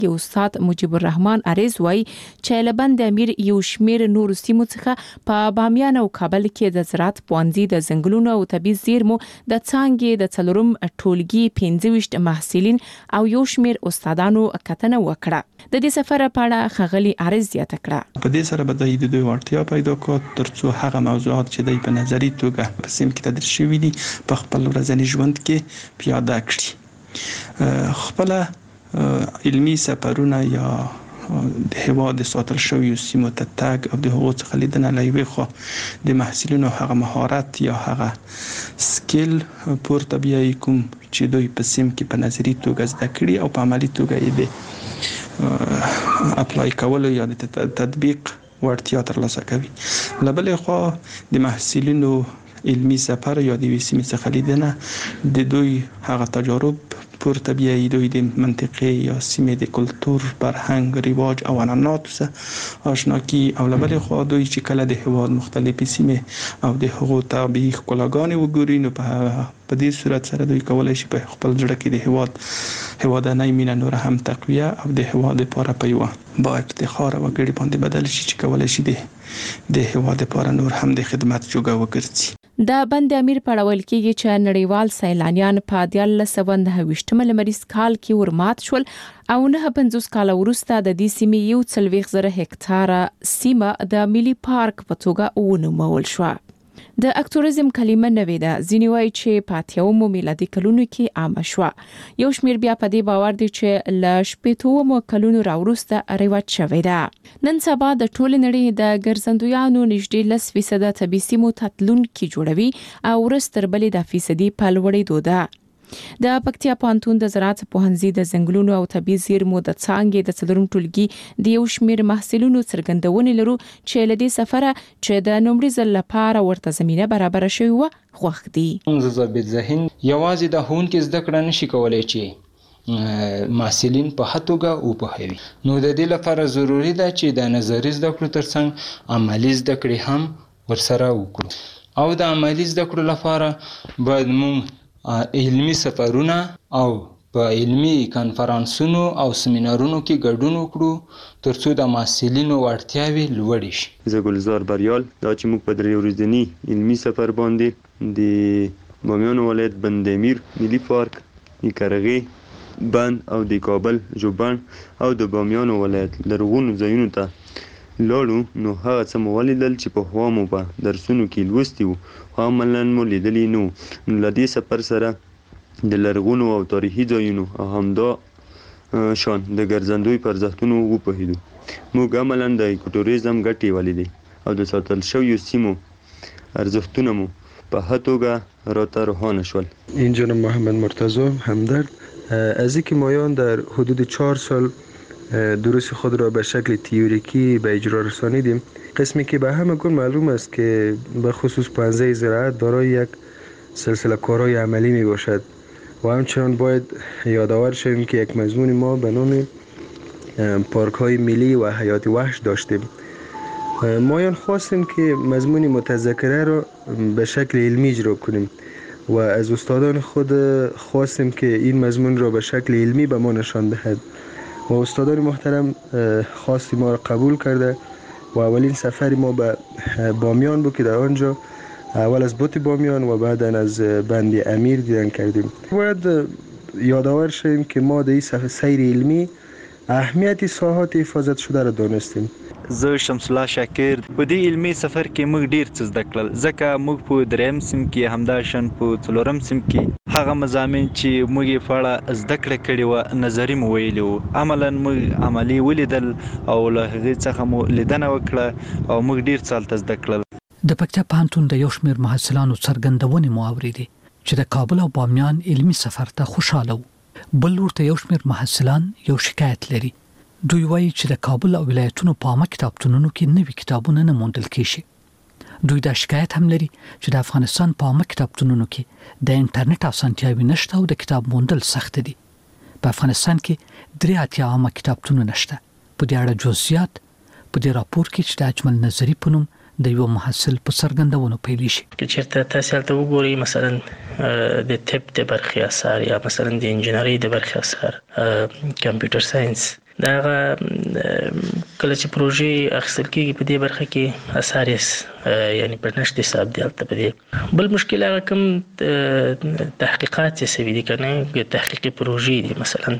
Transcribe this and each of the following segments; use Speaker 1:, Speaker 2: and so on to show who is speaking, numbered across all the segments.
Speaker 1: کې استاد مجيب الرحمن عریض وایي چې له بند امیر یو شمیر نور سیمو څخه په بامیان او کابل کې د زراعت پوهنځي د ځنګلونو او طبي زیرمو د څانګې د څلورم ټولګي 25 محصلین او یو شمیر استادانو کتنه وکړه. د دې سفر په اړه ښاغلي عریض زیاته کړه.
Speaker 2: په دې سره به د دوی وړتیا پیدا کړي ترڅو هغه موضوعات چې د په نظری توګه په سیم کې تدریس شوي دي په خپل ورځني ژوند کې پیاده کړي. خپل علمي سفرونه یا د هیواد ساتل شوی سیمو ته تګ او د هغو څخه لیدنه لوي خو د محصلینو هغه مهارت یا هغه سکیل پورته بیاي کوم چې دوی په سیم کې په نظری توګه زده کړي او په عملی توګه یې اپلای کول یا د تطبیق ورتیا ترلاسه کوي. لبل خو د محصلینو علمي سفر یا د وسیمې څخه لیدنه د دوی هغه تجارب پورته بیاي دوی د منطقې یا سیمې د کلتور، فرهنګ، رواج او عنعناتو سره آشنا کی او لبل خو دوی چې کله د هیواد مختلفې سیمې او د هغو طبیعي ښکلاګانې وګوري نو په دې صورت سره دوی کولای شي په خپل ځړ کې د هیوادنۍ مینه نور هم تقویه او د هیواد لپاره په یو با افتخار او ګړي باندې بدل شي چې کولای شي د هیواد لپاره نور هم د خدمت جوګه وګرځي.
Speaker 1: د بند امیر په اړه ویل کېږي چې نړیوال سیلانیان په 1929 لمریز کال کې ورمات شول او 950 کال وروسته د دې سیمې 140,000 هکتاره سیمه د ملي پارک په توګه ونومول شو. د اکټوریزم کلمه نوې ده. ځینې وایي چې په 80 میلادي کلونو کې عامه شوه. یو شمیر بیا په دې باور دي چې له 80 کلونو راوروسته رواج شوی ده. نن سبا د ټول نړۍ د ګرځندویانو نږدې 10% طبي سیمو تتلونکي جوړوي او ورستر بلې د فیصدي په لوړېدو ده. د پکتیا پوهنتون د زراعت پوهنځي د ځنګلونو او طبي زیرمو د څانګې د څلورم ټولګي د یو شمیر محصلینو څرګندونې لرو چې له دې سفره چې د نومړي ځل لپاره ورته زمينه برابر شوی و خوښ دي.
Speaker 3: ضابط ذهن یوازې د هونکو زده کړه نشي کولای چې محصلین په هتوګه او په هوي نو د دې لپاره ضروری ده چې د نظری زده کړو ترڅنګ عملی زده کړې هم ورسره وکړو او د عملی زده کړو لپاره باید موږ علمي سفرونه او په علمي کانفرنسونو او سیمینارونو کې ګډون وکړو ترڅو د محصلینو وړتیاوې لوړې شي.
Speaker 4: زه ګلزار بریال دا چې موږ په درې ورځني علمي سفر باندې د بامیان ولایت بند امیر ملي پارک، کرغې بند او د کابل جوبن او د بامیان ولایت لرغونو ځایونو ته لاړو نو هغه څه مو ولیدل چې په خوا مو په درسونو کې لوستي وو عملاً مو لیدلی نو له دې سفر سره د لرغونو او تاریخي ځایونو او همدا شان د ګرځندوی پر ارزښتونو وپوهیدو. موږ عملاً د ایکوټوریزم ګټې ولیدې او د ساتل شویو سیمو ارزښتونه مو په ښه توګه راته روښانه شول.
Speaker 5: اینجا محمد مرتضی همدرد از اینکه مایان در حدود 4 سال دروس خود را به شکل تئوریکی به اجرا رسانیدیم. قسمی که به همگان معلوم است که به خصوص پوهنځی زراعت دارای یک سلسله کارهای عملی می باشد و همچنان باید یادآور شویم که یک مضمون ما به نام پارک های ملی و حیات وحش داشتیم. مایان خواستیم که مضمون متذکره را به شکل علمی اجرا کنیم و از استادان خود خواستیم که این مضمون را به شکل علمی به ما نشان دهد و استادان محترم خواستی ما را قبول کرده و اولین سفر ما به بامیان بود که در آنجا اول از بوت بامیان و بعدا از بند امیر دیدن کردیم. باید یادآور شویم که ما در این سیر علمی اهمیت ساحات حفاظت شده را دانستیم.
Speaker 6: زه شمس الله شاکر په دې علمي سفر کې موږ ډیر څه زده کړل ځکه موږ په دریم سیم کې همداشان په څلورم سیم کې هغه مضامین چې موږ یې په اړه زده کړه کړې وه نظري مو ویلي وو عملاً موږ عملي ولیدل او له هغې څخه مو لیدنه وکړه او موږ ډیر څه هلته زده کړل.
Speaker 7: د پکتیا پوهنتون د یو شمېر محصلانو څرګندونې مو اورېدې چې د کابل او بامیان علمي سفر ته خوشحاله وو. بل ورته یو شمېر محصلان یو شکایت لري. دوی وایي چې د کابل او ولایتونو په عامه کتابتونونو کې نوي کتابونه نه موندل کېږي. دوی دا شکایت هم لري چې د افغانستان په عامه کتابتونونو کې د انټرنیټ اسانتیاوې نشته او د کتاب موندل سخت دي. په افغانستان کې 83 عامه کتابتونونه نشته. په دې اړه جزئیات په دې راپور کې چې د اجمل نظری په نوم د یو محصل په څرګندونو پیل شي.
Speaker 8: که چېرته تاسو هلته وګورئ مثلا د طب د برخې اثار یا مثلا د انجینرۍ د برخې اثار کمپیوټر ساينس دا کله چې پروژې اخیستل کېږي په دې برخه کې اثار یعنی په نشت حساب دی البته په دې بل مشکل هغه کوم تحقیقات چې سوي دي کنه تحقیقي پروژې دي مثلا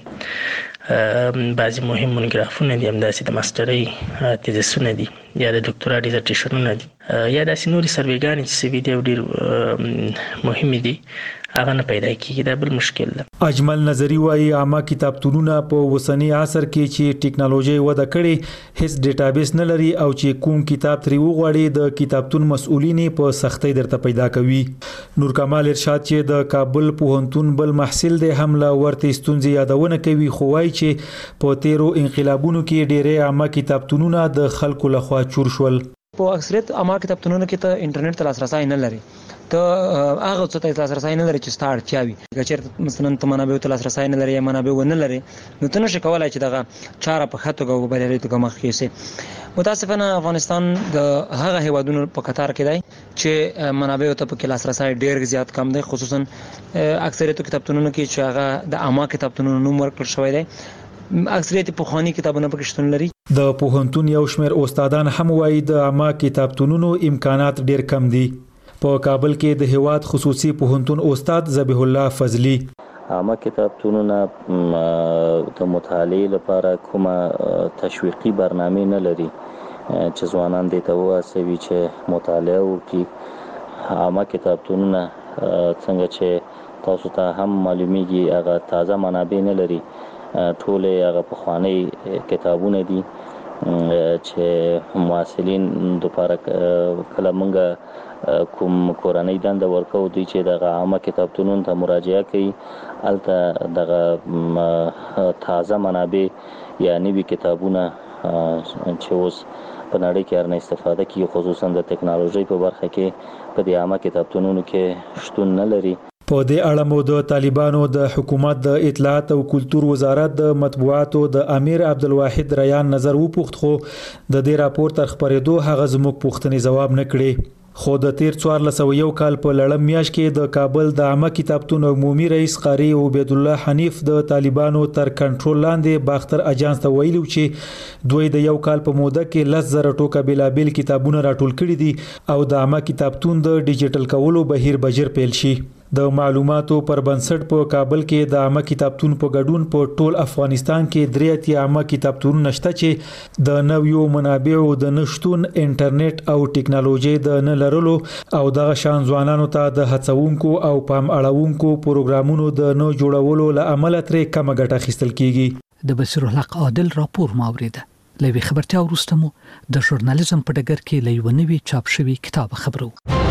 Speaker 8: بعضی مهم مونوګرافونه دي همداسې د ماسترۍ تیزسونه دي یا د ډاکټرا ډیزرټیشنونه دي یا داسې نورې سروېګانې چې سوي دي او ډېر مهمې دي هغه نه پیدا کیږي دا بل مشکل ده.
Speaker 9: اجمل نظری وايي عامه کتابتونونه په وسنی عصر کې چې ټیکنالوژي وده کړي هیڅ ډیټابیس نه لري او چې کوم کتاب تری وغواړي د کتابتون مسؤلین په سختۍ درته پیدا کوي. نور کمال ارشاد چې د کابل پوهنتون بل محصل دی هم لا ورته ستونزې یادونه کوي خو وايي چې په تیرو انقلابونو کې ډېرې عامه کتابتونونه د خلکو لخوا چور شول.
Speaker 10: په اکثریت عامه کتابتونونو کې ته انټرنیټ ته لاسرسی نه لري ته هغه څه ته لاسرسی نه لري چې ستاره چاوي چې مثلا ته منابع ته لاسرسی نه لري یا منابع ونه لري نو ته نشې کولای چې دغه چاره په خاطر او بلری ته مخ کې سي. متاسفانه افغانستان د هغه هیوادونو په قطار کې دی چې منابع ته په لاسرسی ډېر زیات کم دی خصوصا اکثریت کتابتونونو کې چې هغه د عامه کتابتونونو نوم ورکړل شوی دی اکثریت پوخانی کتابونه پکې شتون لري.
Speaker 9: د پوهنتون یو شمېر استادان هم وایي د عامه کتابتونونو امکانات ډېر کم دي. په کابل کې د هیواد خصوصي پوهنتون استاد ذبیح الله فضلی
Speaker 11: عامه کتابتونونه د مطالعې لپاره کومه تشویقي برنامه نه لري چې ځوانان دې ته وهڅوي چې مطالعه وکړي. عامه کتابتونونه څنګه چې تاسو ته هم معلومیږي هغه تازه منابع نه لري ټول هغه پخوانی کتابونه دي چې محصلین د لپاره کله مونږه کوم کورنۍ دنده ورکو دي چې د عامه کتابتونونو ته مراجعه کوي البته د تازه منابع یا نوي کتابونه چې اوس په نړۍ کې ارنه استفاده کوي خصوصا د ټکنالوژي په برخه کې په دې عامه کتابتونونو کې شتون نه لري.
Speaker 9: په دې اړه مو د طالبانو د حکومت د اطلاعات او کلتور وزارت د مطبوعاتو د امیر عبدالواحد ریان نظر وپوښت خو د دې راپور تر خبرېدو هغه زموږ پوښتنې جواب نه کړي. خو د تیر 1401 کال په لړم میاشت کې د کابل د عامه کتابتون عمومي رئیس قاری عبید الله حنیف د طالبانو تر کنټرول لاندې باختر اجانس ته ویلو چې دوی د یو کال په موده کې 10,000 ټوکه بلابل کتابونه راټول کړي دي او د عامه کتابتون د ډیجیټل کولو بهیر بجر پیل شي. د معلوماتو پر بنسټ په کابل کې د عامه کتابتون په ګډون په ټول افغانستان کې 3 عامه کتابتونونه نشته چې د نویو منابعو د نشټون انټرنیټ او ټکنالوژي د نه لرلو او د شان ځوانانو ته د هڅونکو او پام اړونکو پروګرامونو د نه جوړولو لامل ترې کم ګټه اخیستل کیږي.
Speaker 7: د بصیر الحق عادل راپور ماوریده لوي خبرتیا ورستمو د ژورنالیزم په ډګر کې لوي چاپ شوی کتاب خبرو.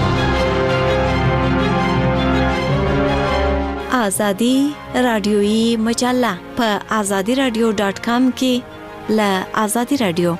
Speaker 12: آزادی رادیویی مجله په azadiradio.com کې ل آزادی رادیو.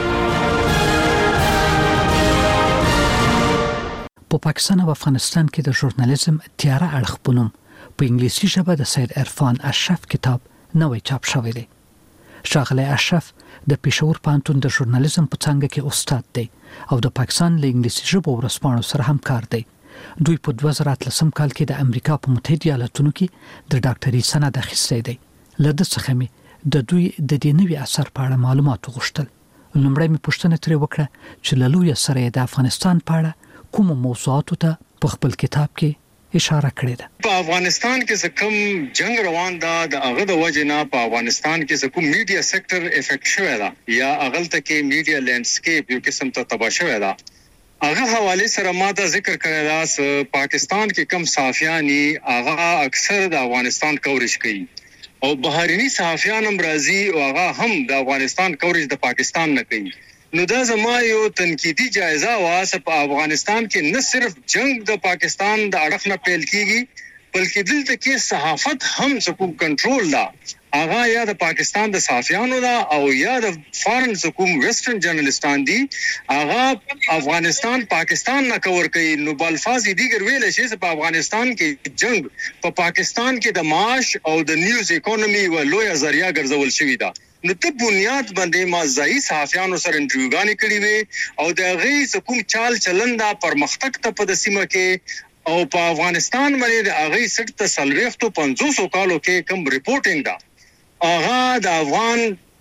Speaker 7: په پاکستان او افغانستان کې د ژورنالیزم تیاره اړخ په نوم په انګلیسي ژبه د سید عرفان اشرف کتاب نوې چاپ شوی دی. ښاغلی اشرف د پېښور پوهنتون د ژورنالیزم په څانګه کې استاد دی او د پاکستان له انګلیسي ژبو ورسپانو سره همکار دی. دوی په 2013 کال کې د امریکا په متحده ایالاتونو کې د ډاکټري سند اخیستی دی. له دې څخه مې د دوی د دې نوي اثر په اړه معلومات وغوښتل. لومړی مې پوښتنه ترې وکړه چې له لوی سره د افغانستان په اړه کوم موضوعاتو ته په خپل کتاب کې اشاره کړې ده.
Speaker 13: په افغانستان کې کوم جنگ روان ده د هغه د وجه نه په افغانستان کې کوم میډیا سېکټر افیکټ شوی ده یا اغلته کې میډیا لینډسکیپ یو قسم ته تباہ شوی ده. هغه حواله سره ما دا ذکر کړی دا پاکستان کې کم صحافیانی هغه اکثر د افغانستان کوریج کوي او بهرني صحافیان هم راځي او هغه هم د افغانستان کوریج د پاکستان نه کوي. نو دا زما یو تنقیدی جایزه واسه په افغانستان کې نه صرف جنگ د پاکستان د اړخ نه پیل کیږي بلکې دلته کې صحافت هم څوک کنټرول دا هغه یا د پاکستان د صحافیانو دا او یا د فارن حکومت ویسټرن جرنالستان دي هغه افغانستان پاکستان نه کور کوي. نو بالفاظ دیګر ویل شي چې په افغانستان کې جنگ په پاکستان کې د معاش او د نیوز اکونومي و لوی ذریعہ ګرځول شوی دا. نو ته بنیاد باندې ما ځای صحافیانو سره انټرویوګانې کړې وي او د غي حکومت چال چلندا پرمختګ ته په سیمه کې او په افغانستان باندې د غي سټ ته 350 کالو کې کم ریپورټینګ دا هغه د افغان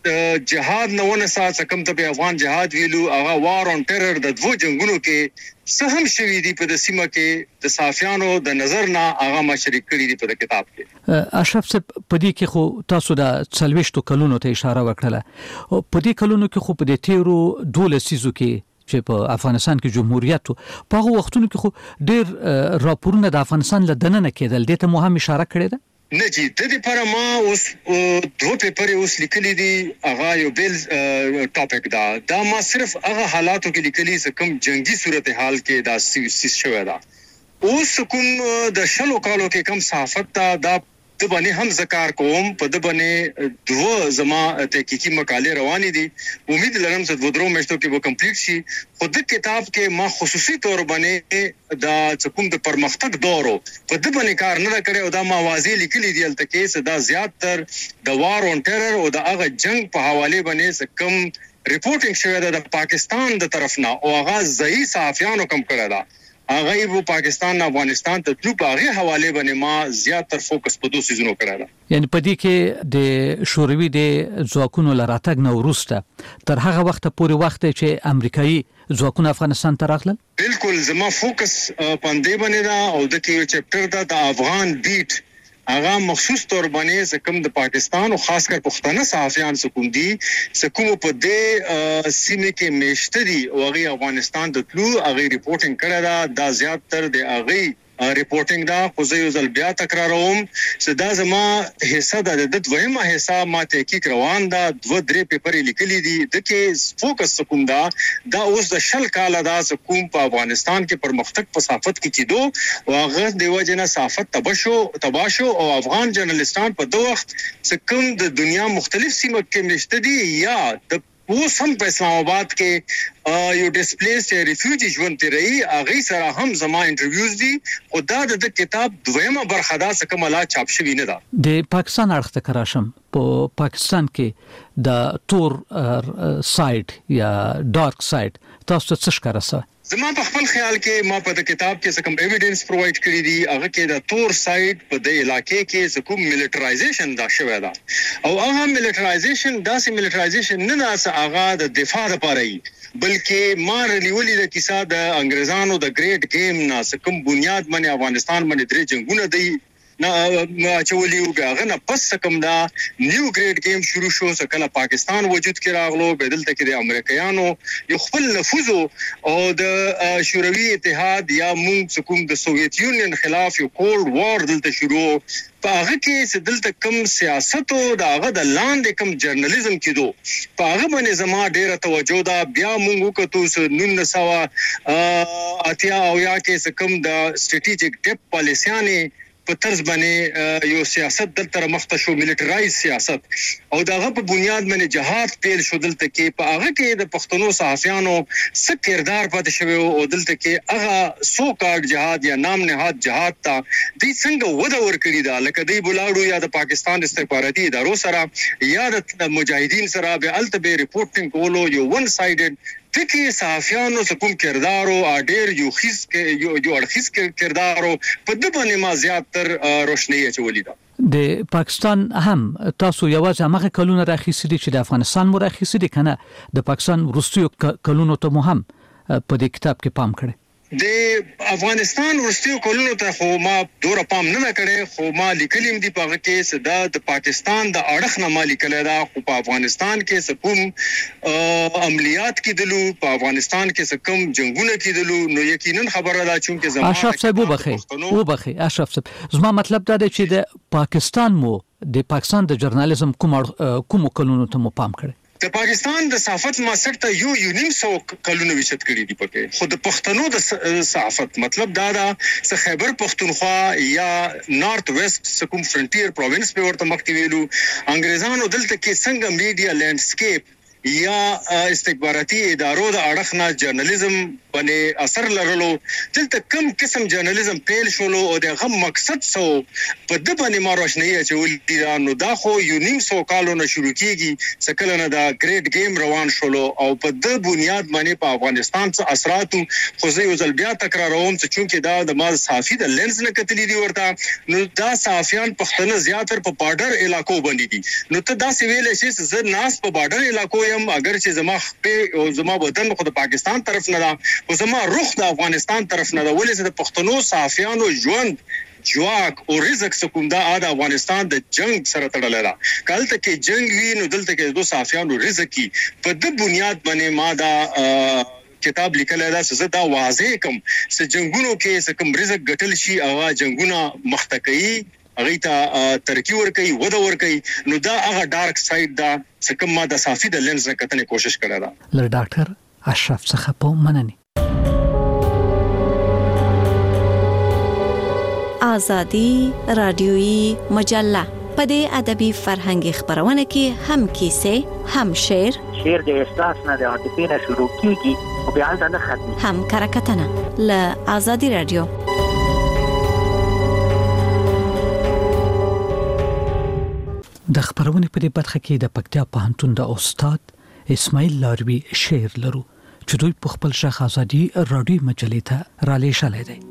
Speaker 13: جهاد نه ونه سات کم ته افغان جهاد ویلو هغه وار اون ټیرر د دوه جنگونو کې سهم شوی دی په د سیمه کې د صافیانو د نظر نه هغه ما شریک کړی دی په کتاب کې.
Speaker 7: اشرف صاحب په دې کې خو تاسو د 40 کلونو ته اشاره وکړه. په دې کلونو کې خو په دې تیرو 12 سيزو کې چې په افغانستان کې جمهوریت په هغه وختونو کې خو ډېر راپورونه د افغانستان له دننه کېدل. دې ته مو هم اشاره کړې ده؟
Speaker 13: نه جی د دې پر ما اوس دوه پیپر اوس لیکلي دي هغه یو بیل ټاپک دا ما صرف هغه حالاتو کې لیکلي چې کوم جنگي صورتحال کې دا سیس شوی دا. اوس کوم د شلو کالو کې کم صحافت دا د باندې هم ذکر کوم په د باندې دوه زما تحقیقي مقاله روانې دي. امید لرم چې ودرو مشتو کې به کمپلیټ شي. خود کتاب کې ما خصوصي تور باندې دا کوم د پرمختګ دورو په د باندې کار نه کړی او دا ما واضح لیکلي دي الته کې دا زیات تر د وار اون ټیرر او د هغه جنگ په حواله باندې کم ریپورټینګ شوی د پاکستان د طرف نه او هغه ځای صحافیانو کم کړی دا. هغه یو پاکستان نه افغانستان ته تلو په هغه حواله باندې ما زیات تر فوکس په دوه سيزونو کړی دا.
Speaker 7: یعنی په دې کې د شوروي د ځواکونو لراتګ نه وروسته تر هغه وخت پورې وخت چې امریکایي ځواکونه افغانستان ته راغلل.
Speaker 13: بالکل زما فوکس پاندې باندې دا او د کې یو چپټر دا د افغان بیٹ هغه مخصوص تور باندې کوم د پاکستان او خاص کر پښتانه صحافیان کوم دي کوم په دې سیمه کې میشته دي او هغه افغانستان د تلو هغه ریپورټینګ کړی دا زیات تر د هغه ریپورټینګ دا خو زه یو ځل بیا تکراروم چې دا زما حصہ د دویمه حصہ ما تحقیق روان دا 2-3 پیپر لیکلي دي د کې فوکس کوم دا اوس د شل کاله دا کوم په افغانستان کې پرمختګ په صحافت کې کیدو او هغه د وجنه صحافت تباشو او افغان جرنالستان په دوه وخت چې کوم د دنیا مختلف سیمو کې نشته دي یا د اوس هم په اسلام آباد کې یو ډیسپلیس ریفیوجی ژوند تیري هغه سره هم زما انټرویوز دي او دا د کتاب دویمه برخه دا څه کومه لا چاپ شوی نه ده.
Speaker 7: د پاکستان اړخ ته کراشم په پاکستان کې د تور ساید یا ډارک ساید تاسو څه ښکارسه؟
Speaker 13: زما په خپل خیال کې ما په کتاب کې کوم ایویډنس پرووایډ کړی دي هغه کې د تور ساید په د علاقې کې کوم ملټرایزیشن دا شوی دا او هغه ملټرایزیشن داسې ملټرایزیشن نه دا هغه د دفاع لپاره بلکې ما رلیولې د کیسه د انګريزانو د ګریټ گیم نه کوم بنیاد باندې افغانستان باندې درې جنگونه دی نه چولیو هغه نه پس کوم دا نیو ګریټ گیم شروع شو سکه پاکستان وجود کې راغلو بدلته کې د امریکایانو یو خپل نفوذ او د شوروي اتحاد یا مونږ کوم د سوویت یونین خلاف یو کولډ وار دلته شروع په هغه کې دلته کوم سیاست او د هغه د لاندې کوم جرنالیزم کېدو په هغه باندې زما ډیره توجه دا بیا مونږ وکړو 1900 اتیا او یا کې کوم د سټریټیجیک ډیپ پالیسیانه په طرز باندې یو سیاست دلته مخته شو ملټرایز سیاست او دغه په بنیاد باندې جهاد پیل شو دلته کې په هغه کې د پښتنو صحافیانو څه کردار پاتې شوی او دلته کې هغه سو کارډ جهاد یا نام نهاد جهاد ته د څنګه وده ورکړي دا لکه دی بولاړو یا د پاکستان استخباراتي ادارو سره یا د مجاهدین سره به التبه ریپورټینګ کولو یو ون سایډډ تکي صحافیانو کوم کردارو اډیر یو اړخیز کردارو په د باندې ما زیات تر روشنی اچولې ده.
Speaker 7: د پاکستان هم تاسو یوازې هغه کلونه راخیسي چې د افغانستان مو راخیسي کنه د پاکستان وروستیو کلونو ته مو هم په دې کتاب کې پام کړی؟
Speaker 13: د افغانستان ورستیو کولونو ته خو ما دوره پام نه کړی خو ما لیکلیم دی په هغه کې صدا د پاکستان د اړخ نه ما لیکل دا خو په افغانستان کې کوم عملیات کېدلو په افغانستان کې کوم جنگونه کېدلو نو یقینا خبره ده چې زموږ
Speaker 7: اشرف صاحب وبخي اشرف صاحب زما مطلب دا دی چې د پاکستان مو د پاکستان د جرنالیزم کوم کلونو ته مو پام کړی؟
Speaker 13: د پاکستان د صحافت ماسټر ته یو نیم سو کلونه وشت کړی دی پکې خو د پښتنو د صحافت مطلب دا چې خیبر پښتونخوا یا نارث ویسٹ کوم فرنټیر پروینس په ورته مخکې ویلو انګريزانو دلته کې څنګه میډیا لینډسکیپ یا استخباراتي ادارو د اړخ نه جرنالیزم باندې اثر لرلو. دلته کم قسم جرنالیزم پیل شولو او دغه مقصد سو په د باندې ما روشنايي اچول نو دا خو یو نیم سو کالو نه شروع کیږي سکل نه دا ګریټ گیم روان شولو او په د بنیاد باندې په افغانستان څخه اثرات خو زه یو ځل بیا تکراروم چې چونکه دا د ما صافي د لینز نه کتلی دی ورته نو دا صافیان پښتنه زیاتره په بارډر علاقو باندې دي نو ته دا سویل شي زه ناس په بارډر علاقو یم اگر چې زما خپل او زما وطن خو د پاکستان طرف نه دا او زما رخ د افغانستان طرف نه دا ولې د پښتنو صافیانو ژوند جواک او رزق سکوم دا د افغانستان د جنگ سره تړل دا کله ته کې جنگ وی نو دلته کې دو صافیانو رزق کی په د بنیاد باندې ما دا کتاب لیکل دا څه دا واضح کوم چې جنگونو کې څه کوم رزق ګټل شي او جنگونه مختکئی هغه ته ترقی ور کوي وده ور کوي نو دا هغه ډارک ساید دا څه کوم ما د صافي د لینز نه کتنې کوشش کړه دا
Speaker 7: له ډاکټر اشرف څخه په مننه
Speaker 12: آزادی رادیویی مجله په دې ادبي فرهنګي خبرونه کې هم کیسه هم شعر
Speaker 14: د احساس نه د عاطفې نه شروع کیږي او بیا نه ختمي
Speaker 12: هم کرکټنه له آزادی رادیو
Speaker 7: د خبرونه په دې برخه کې د پکتیا پوهنتون د استاد اسماعیل لاروی شعر لرو چې دوی په خپل ژغ آزادي رادیو مجلې ته را لېږلی دی.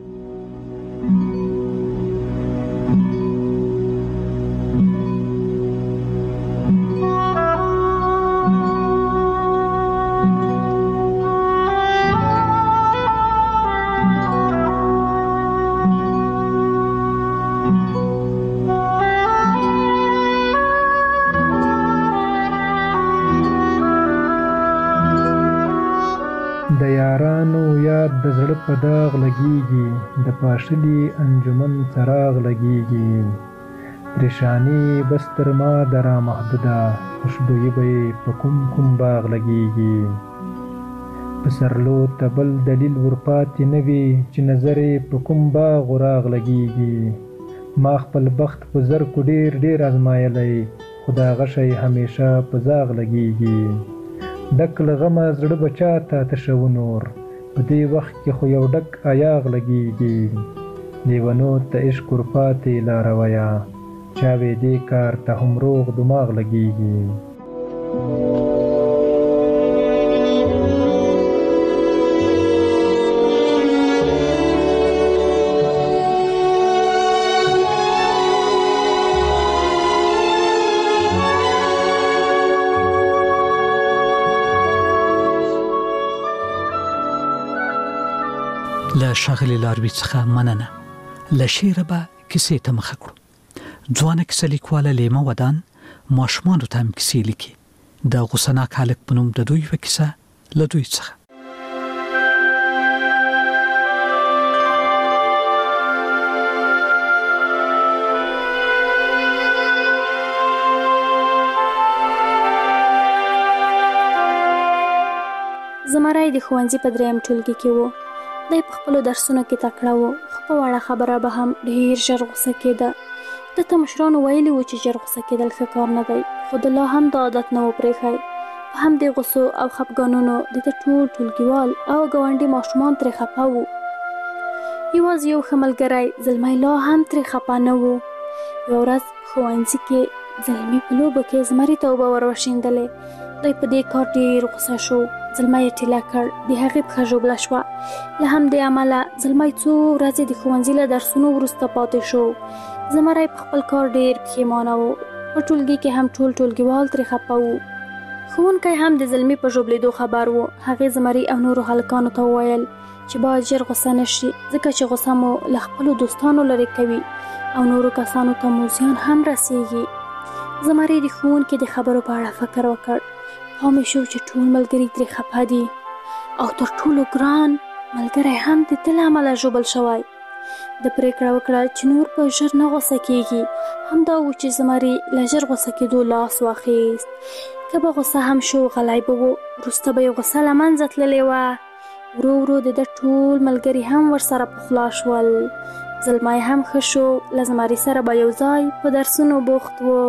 Speaker 15: د یارانو یاد د زړه په داغ لګیږي د پاشلی انجمن څراغ لګیږي پریشانی بستر ما درا محدوده خوشبوئی به په کوم باغ لګیږي پسرلو تبل دلیل ورپاتې نوي چې نظر په کوم باغ راغ لګیږي ما خپل بخت په زر کو ډیر ازمایلی خدا غشي همیشه په زاغ لګیږي دکل غم زړه بچا ته تشو نور په دې وخت کې خو یو ډک ایاغ لګیږي دیوانو ته عشق ورپاتې لارویا چا وې دې کار ته هم روغ دماغ لګیږي
Speaker 7: له شاغلی لاروی څخه مننه له شعر به کیسې ته مخه کړو ځوانه کیسه لیکواله لیمه ودان ماشومانو ته هم کیسې لیکي د غوسناک هلک په نوم د دوی یوه کیسه له دوی څخه
Speaker 16: زمری د ښوونځي په دریم ټولګي کې و دی په خپلو درسونو کې تکړه و خو په وړه خبره به هم ډېر ژر غوسه کېده ده ته مشرانو ویلي و چې ژر غوسه کېدل ښه کار نه دی خو د لا هم دا عادت نه و پرېښی په همدې غوسو او خفګانونو د ده ټول ټولګیوال او ګاونډي ماشومان ترې خفه وو یوازې یو ښه ملګری زلمی لا هم ترې خفه نه و یوه ورځ ښوونځي کې زلمي په لوبو کې زمري ته اوبه ور وشیندلې دی په دې کار ډېر غوسه شو زلمی یې ټیله کړ د هغې پښه ژوبله شوه له همدې امله زلمی څو ورځې د ښوونځي له درسونو وروسته پاتې شو زمری په خپل کار ډېر پښیمانه و په ټولګي کې هم ټول ټولګیوال ترې خفه وو ښوونکی هم د زلمي په ژوبلېدو خبر و هغې زمري او نورو هلکانو ته وویل چې باید ژر غوسه نه شي ځکه چې غوسه مو له خپلو دوستانو لرې کوي او نورو کسانو ته مو زیان هم رسیږي زمري د ښوونکي د خبرو په اړه فکر وکړ پام یې شو چې ټول ملګري ترې خفه دي او تر ټولو ګران ملګری هم د ده له امله ژوبل شوی د پرېکړه وکړه چې نور به ژر نه غوسه کېږي همدا و چې زمري له ژر غوسه کېدو لاس واخیست که به غوسه هم شو غلی به و وروسته به یې غوسه له منځه تللې وه ورو ورو د ده ټول ملګري هم ورسره پخلا شول زلمی هم ښه شو له زمري سره به یو ځای په درسونو بوخت و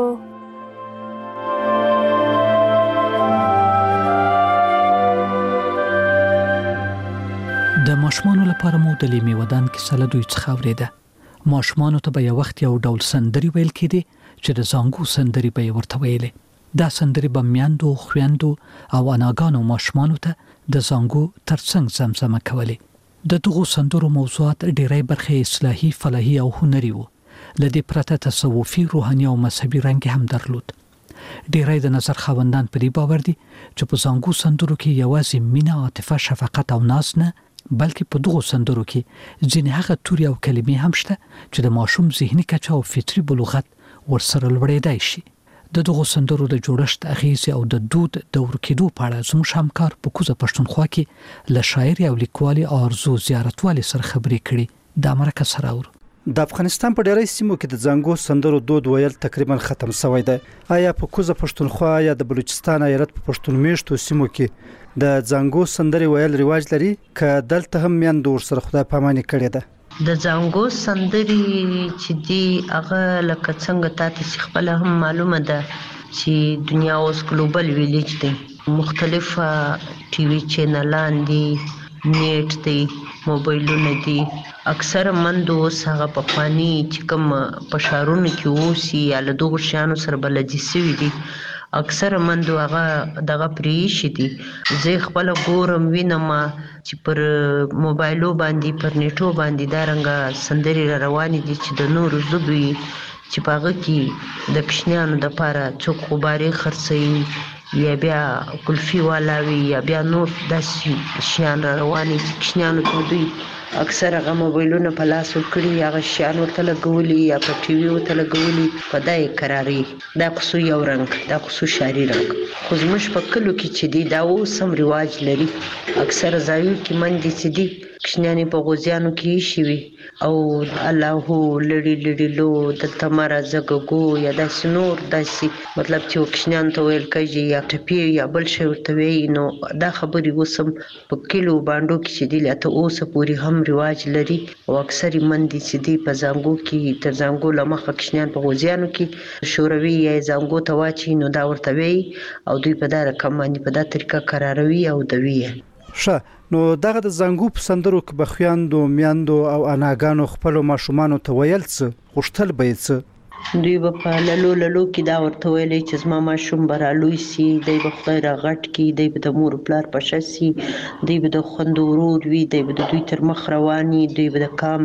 Speaker 7: ماشومانو لپاره مو د لیمې ودان کیسه له دوی څخه اورېده. ماشومانو ته به یو وخت یو ډول سندرې ویل کېدې چې د زانګو سندرې به یې ورته ویلې. دا سندرې به میندو، خویندو او اناګانو ماشومانو ته د زانګو ترڅنګ زمزمه کولې. د دغو سندرو موضوعات ډېری برخې اصلاحي، فلاحي او هنري وو. له دې پرته تصوفي، روحاني او مذهبي رنګ هم درلود. ډېری د نظر خاوندان په دې باور دي چې په زانګو سندرو کې یوازې مینه، عاطفه، شفقت او ناز نه، بلکې په دغو سندرو کې ځینې هغه توري او کلمې هم شته چې د ماشوم ذهني کچه او فطري بلوغت ورسره لوړېدای شي. د دغو سندرو د جوړښت، اغیزې او د دود د ورکېدو په اړه زموږ همکار په کوزه پښتونخوا کې له شاعر او لیکوالې آرزو زیارتوالې سره خبرې کړي. د مرکه سره اورو.
Speaker 17: د افغانستان په ډیری سیمو کې د زانګو سندرو دود ویل تقریبا ختم شوی دی. آیا په کوزه پښتونخوا یا د بلوچستان ایالت په پښتون میشتو سیمو کې د زانګو سندرې ویل رواج لري که دلته هم میندو ورسره خدای پاماني کړې ده؟
Speaker 18: د زانګو سندرې چې دی هغه لکه څنګه تاسو خپل هم معلومه ده چې دنیا اوس ګلوبل ویلیج دی، مختلفه ټي وي چینلان دي، نیټ دی، موبایلونه دي. اکثر مندو اوس هغه پخواني چې کوم په ښارونو کې اوسي یا له دغو شیانو سره بلدي سوي دي، اکثر مندو هغه دغه پریښي دي. زه خپله ګورم، وینم چې پر موبایلو باندې، پر نیټو باندې دا رنګه سندرې روانې دي چې د نورو ژبو وي، چې په هغه کې د کوچنیانو دپاره څوک غبارې خرڅوي یا بیا کلفي والا وي یا بیا نور داسې شیان روانې چې کوچنیانو ته دوی اکثر هغه موبایلونه په لاس ورکړي، هغه شیان ورته لګولي یا په ټي وي ورته لګولي، په دا یې کراري. دا خصو یو رنګ، دا خصو ښاري رنګ. خو زموږ په کلو کې چې دی دا اوس هم رواج لري. اکثر ځایو کې مندې چې دي کوچنیانې په غوزیانو کې ایښي وي او الله لړي لړي لو دلته مه راځه ګګو یا داسې نور داسې مطلب چې کوچنیانو ته ویل کېږي یا ټپې یا بل شی ورته وایي. نو دا خبرې اوس هم په کلیو بانډو کې چې دي لا تر اوسه پورې هم رواج لري او اکثرې مندې چې دي په زانګو کې تر زانګو له مخه کوچنیان په غوزیانو کې شوروي یا زانګو ته واچوي نو دا ورته وایي او دوی په دا رقم باندې په دا طریقه قراروي او دوي.
Speaker 17: ښه، نو دغه د زانګو په سندرو کې به خویندو، میندو او اناګانو خپلو ماشومانو ته ویل څه، غوښتل به یې څه؟
Speaker 18: دوی به په للو کې دا ورته ویلی چې زما ماشوم به رالوی سي، دی به خدای را غټ کړي، دی به د مور پلار په ښه سي، دی به د خویندو ورور وي، دی به د دوی تر مخ رواني، دوی به د کام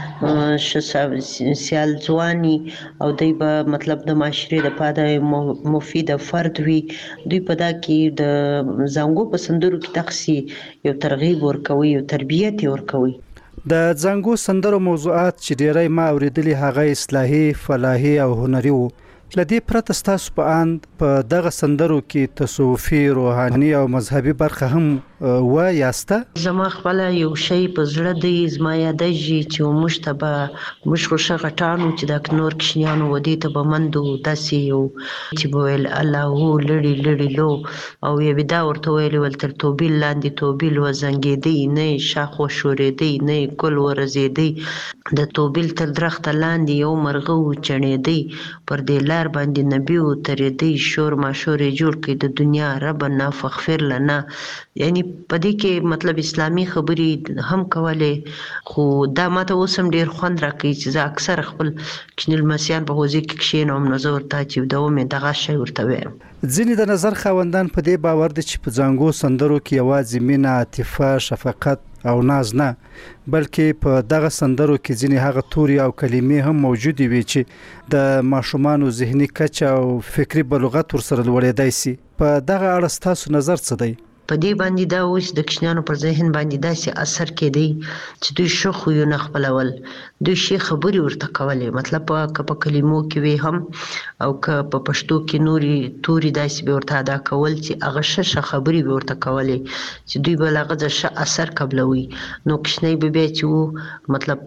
Speaker 18: ښه سیال ځواني او دی به مطلب د معاشرې دپاره مفید فرد وي. دوی په دا کې د زانګو په سندرو کې دغسې یو ترغیب ورکوي، یو تربیت یې ورکوي.
Speaker 17: د زانګو سندرو موضوعات چې ډیری ما اوریدلي هغه اصلاحي، فلاحي او هنري وو. له دې پرته ستاسو په اند په دغه سندرو کې تصوفي، روحاني او مذهبي برخه هم وایسته؟
Speaker 18: زما خپله یو شی په زړه دی، زما یادېږي چې موږ ته به موږ خو ښه غټانو چې دا نور کوچنیانو و دې ته به مندو داسې یو چې به ویل الله لړي لړي لو او یا به دا ورته ویلې ول تر توبیل لاندې توبیل وزنګېدی، نه یې شاخ وشورېدی، نه یې ګل ورځېدی، د توبیل تر درخته لاندې یو مرغه و چڼېدی، پر دې لار باندې نبي و ترېدی، شور ماشور یې جوړ کړي د دنیا ربنا فاغفر لنا. یعنی په دې کې مطلب اسلامي خبرې هم کولې. خو دا ماته اوس هم ډېر خوند راکوي چې زه اکثر خپل کوچني لمسیان په حوزې کې کښېنوم نو زه ورته چې دوم یې دغه شی ورته وایم.
Speaker 17: ځینې د نظر خاوندان په دې باور دي چې په زانګو سندرو کې یوازې مینه، عاطفه، شفقت او ناز نه، بلکې په دغه سندرو کې ځینې هغه توري او کلمې هم موجودې وي چې د ماشومانو ذهني کچه او فکري بلوغت ورسره لوړېدای سي. په دغه اړه ستاسو نظر څه دی؟
Speaker 18: په دې باندې دا اوس د کوچنیانو پر ذهن باندې داسې اثر کېدی چې دوی ښه خویونه خپلول، دوی ښې خبرې ورته کولې، مطلب که په کلمو کې وي هم او که په پښتو کې نورې توري داسې به ورته ادا کول چې هغه ښه خبرې به ورته کولې چې دوی به له هغه ښه اثر قبلوي. نو کوچنی به بیا چې و مطلب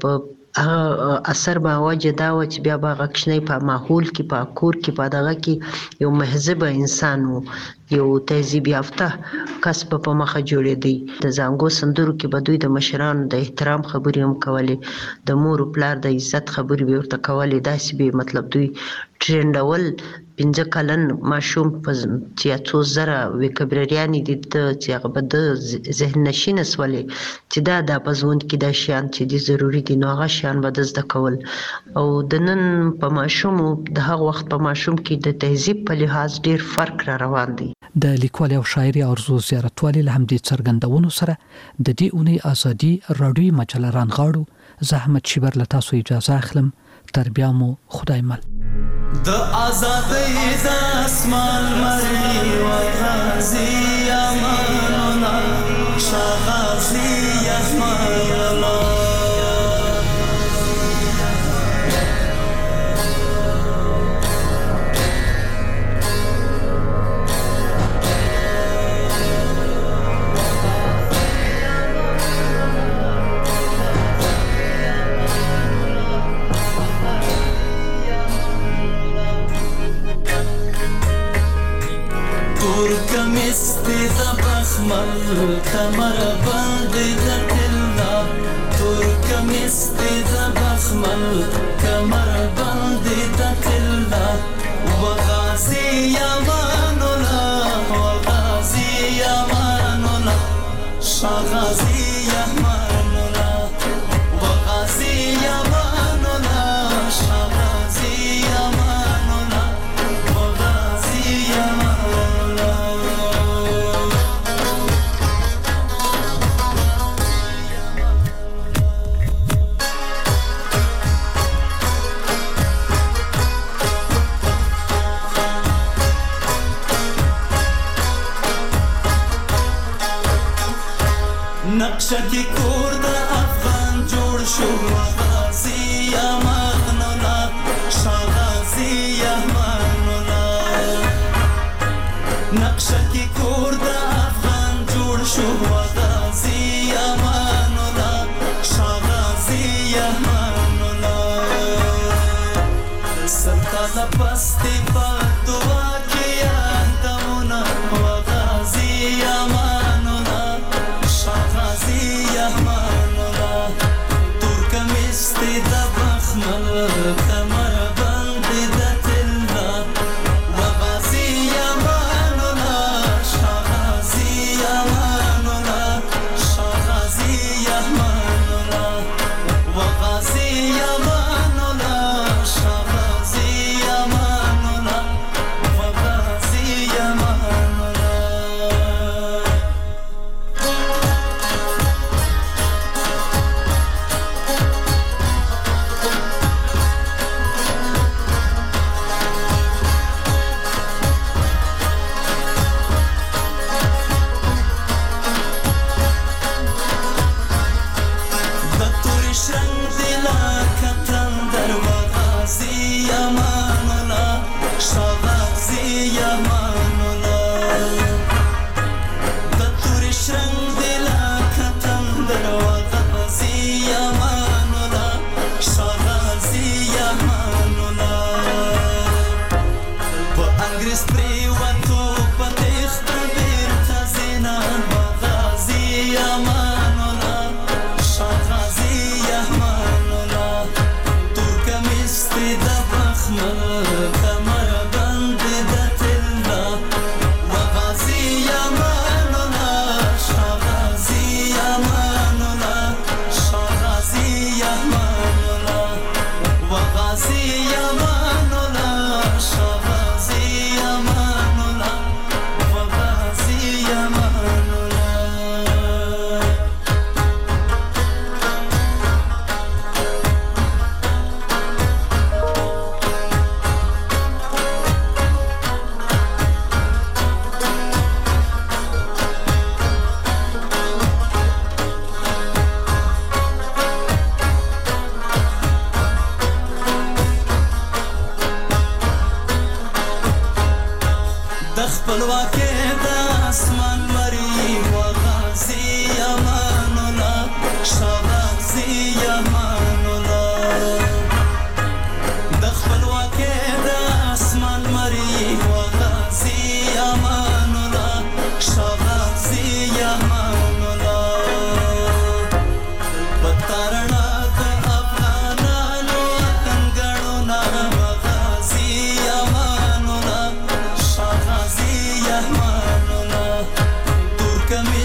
Speaker 18: اثر به وجه دا و چې بیا به هغه کوچنی په ماحول کې، په کور کې، په دغه کې یو مهذبه انسان و، یو تهذیب یافته کس به په مخه جوړېدی. د زانګو سندرو کې به دوی د مشرانو د احترام خبرې هم کولې، د مور و پلار د عزت خبرې به ورته کولې، داسې به مطلب دوی ټرینډول 15 کلن ماشوم چې څو زره وکبریانې دي چې هغه به د ذهن نشینه سولې چې دا په ژوند کې دا شیان چې دي ضروري دي نو هغه شیان به زده کول او د نن په ماشوم د هغه وخت په ماشوم کې د تهذیب په لحاظ ډیر فرق را روان دی.
Speaker 7: د لیکوال او شاعري ارزو زیارتوالي له همدې څرګندونو سره د دې اونۍ ازادي رادیوي مجله رانغاړو. زحمت شیبر له تاسو اجازه اخلم. تر بیا مو خدای مل.
Speaker 19: د آزادۍ د اسمان مری و غازی امانونا شغازی امانونا کمر باندې د تلنا ترکمس د بخمل کمر باندې د تلنا وغازی یمانونا وغازی یمانونا شغازی یمانونا وغازی یمانونا شغازی یمانونا وغازی یمانونا نقشه کی کور د افغان جوړ شو غازی امانونا شغازی امانونا نقشه کی کور د افغان جوړ شو غازی امانونا شغازی امانونا سلطنه پستی په دعا کې یادونه غازی امانونا ترکمستی د بخمل کمر باندې د تلنا وغازی امانونا شغازی امانونا شغازی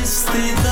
Speaker 19: misty